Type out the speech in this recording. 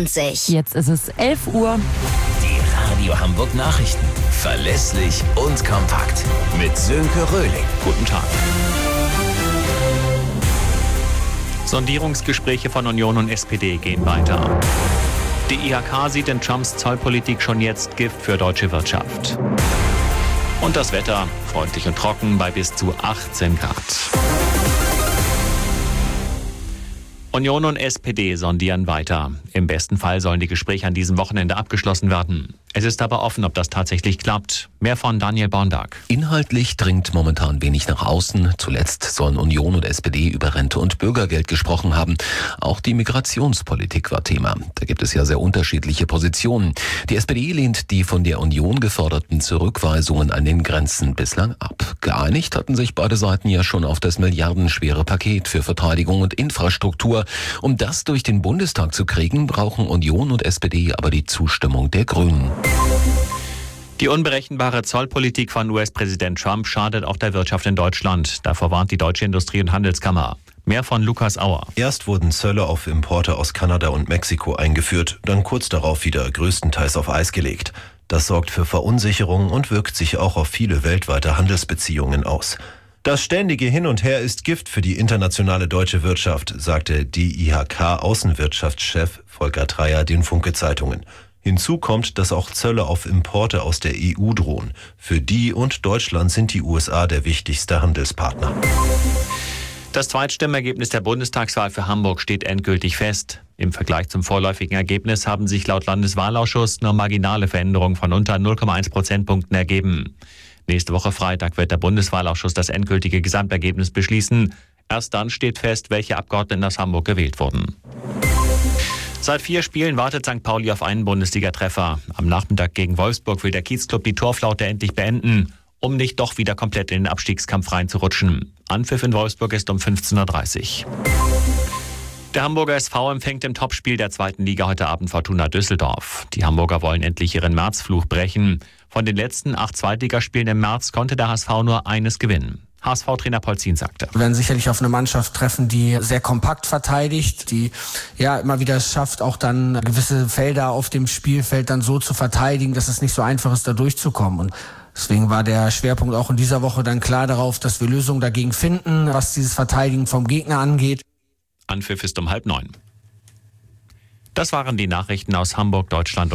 lohnt sich. Jetzt ist es 11 Uhr. Die Radio Hamburg Nachrichten. Verlässlich und kompakt. Mit Sönke Röhling. Guten Tag. Sondierungsgespräche von Union und SPD gehen weiter. Die IHK sieht in Trumps Zollpolitik schon jetzt Gift für deutsche Wirtschaft. Und das Wetter, freundlich und trocken bei bis zu 18 Grad. Union und SPD sondieren weiter. Im besten Fall sollen die Gespräche an diesem Wochenende abgeschlossen werden. Es ist aber offen, ob das tatsächlich klappt. Mehr von Daniel Bornberg. Inhaltlich dringt momentan wenig nach außen. Zuletzt sollen Union und SPD über Rente und Bürgergeld gesprochen haben. Auch die Migrationspolitik war Thema. Da gibt es ja sehr unterschiedliche Positionen. Die SPD lehnt die von der Union geforderten Zurückweisungen an den Grenzen bislang ab. Geeinigt hatten sich beide Seiten ja schon auf das milliardenschwere Paket für Verteidigung und Infrastruktur. Um das durch den Bundestag zu kriegen, brauchen Union und SPD aber die Zustimmung der Grünen. Die unberechenbare Zollpolitik von US-Präsident Trump schadet auch der Wirtschaft in Deutschland. Davor warnt die Deutsche Industrie- und Handelskammer. Mehr von Lukas Auer. Erst wurden Zölle auf Importe aus Kanada und Mexiko eingeführt, dann kurz darauf wieder größtenteils auf Eis gelegt. Das sorgt für Verunsicherung und wirkt sich auch auf viele weltweite Handelsbeziehungen aus. Das ständige Hin und Her ist Gift für die internationale deutsche Wirtschaft, sagte die IHK-Außenwirtschaftschef Volker Treyer den Funke-Zeitungen. Hinzu kommt, dass auch Zölle auf Importe aus der EU drohen. Für die und Deutschland sind die USA der wichtigste Handelspartner. Das Zweitstimmergebnis der Bundestagswahl für Hamburg steht endgültig fest. Im Vergleich zum vorläufigen Ergebnis haben sich laut Landeswahlausschuss nur marginale Veränderungen von unter 0,1 Prozentpunkten ergeben. Nächste Woche Freitag wird der Bundeswahlausschuss das endgültige Gesamtergebnis beschließen. Erst dann steht fest, welche Abgeordneten aus Hamburg gewählt wurden. Seit 4 Spielen wartet St. Pauli auf einen Bundesligatreffer. Am Nachmittag gegen Wolfsburg will der Kiezclub die Torflaute endlich beenden, um nicht doch wieder komplett in den Abstiegskampf reinzurutschen. Anpfiff in Wolfsburg ist um 15.30 Uhr. Der Hamburger SV empfängt im Topspiel der 2. Liga heute Abend Fortuna Düsseldorf. Die Hamburger wollen endlich ihren Märzfluch brechen. Von den letzten 8 Zweitligaspielen im März konnte der HSV nur eines gewinnen. HSV-Trainer Polzin sagte: Wir werden sicherlich auf eine Mannschaft treffen, die sehr kompakt verteidigt, die ja immer wieder es schafft, auch dann gewisse Felder auf dem Spielfeld dann so zu verteidigen, dass es nicht so einfach ist, da durchzukommen. Und deswegen war der Schwerpunkt auch in dieser Woche dann klar darauf, dass wir Lösungen dagegen finden, was dieses Verteidigen vom Gegner angeht. Anpfiff ist um 8:30. Das waren die Nachrichten aus Hamburg, Deutschland.